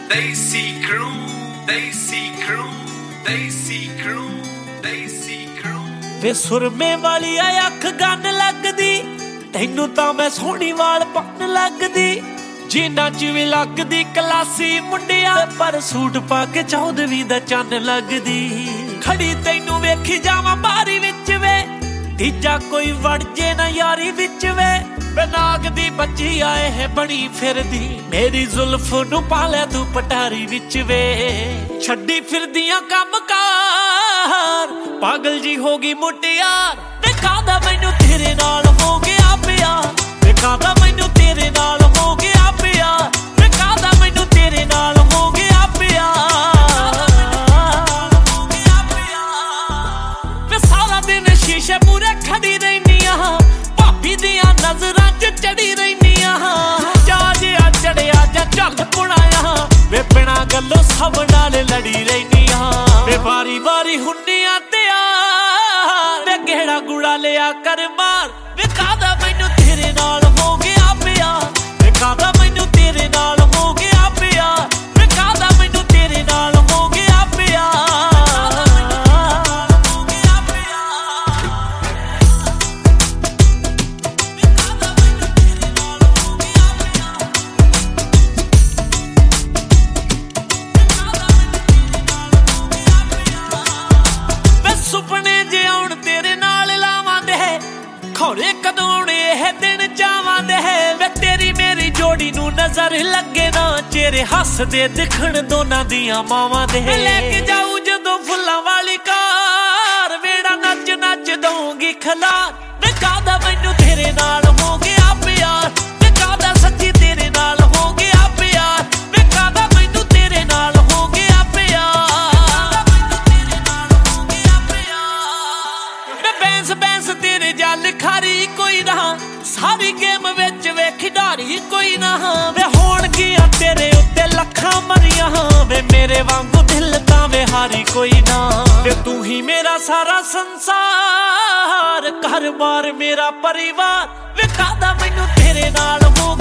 Desi Crew, Desi Crew, Desi Crew, Desi Crew। वे सुरमे वाली अख gun लगदी तैनू तां मैं सोहनी वाल पन लगदी जीना च भी लगदी क्लासी मुंडिया पर सूट पा के 14वीं दा चन लगदी खड़ी तैनू वेखी जावां बारी विच वे तीजा कोई वड़ जे ना यारी विच वे नाग दी बच्ची आए है बनी फिरदी मेरी जुल्फ नू पाले तू पटारी विच वे छड्डी फिरदियां कम कार पागल जी होगी मुटियार दिखादा मैनू तेरे नाल हो गया प्यार दिखादा मैनू तेरे नाल हो गया प्यार दिखादा मैनू तेरे नाल हो गया प्यार वे सारा दिन शीशे मूरे खड़ी रहनिया भाभी दियां नजरां च चढ़ी रहनिया जाजिया चढ़िया जा झल पुणाया वे बिना गल्लों सब नाल लड़ी रहनिया वे बारी बारी हुन्निया तैयार वे गेड़ा गुड़ा लिया कर मार वे कादा मैनू तेरे नाल हो गया प्यार वे कादा मैनू तेरे नाल हो गया प्यार वे कादा मैनू तेरे नाल हो गया प्यार सुपने जे आउण तेरे नाल लावां दे खौरे कदों आउणे इह दिन जावां दे वे तेरी मेरी जोड़ी नू नजर लगे ना चेहरे हसदे दिखण दोनां दियां मावां दे लेके जाऊं जदों फुल्लां वाली कार वेड़ा नच नच दूंगी खलार वे कादा मैनू तेरे नाल हो गया प्यार वे कादा सच्ची तेरे नाल हो गया प्यार वे कादा मैनू तेरे नाल हो गया प्यार बैंस तेरे जल खारी कोई ना सारी गेम विच वे खिडारी कोई ना वे होणगियां तेरे उत्ते लखां मरियां वे मेरे वांगू दिल तां वे हारी कोई ना वे तू ही मेरा सारा संसार घर बार मेरा परिवार वे कादा मैनू तेरे नाल हो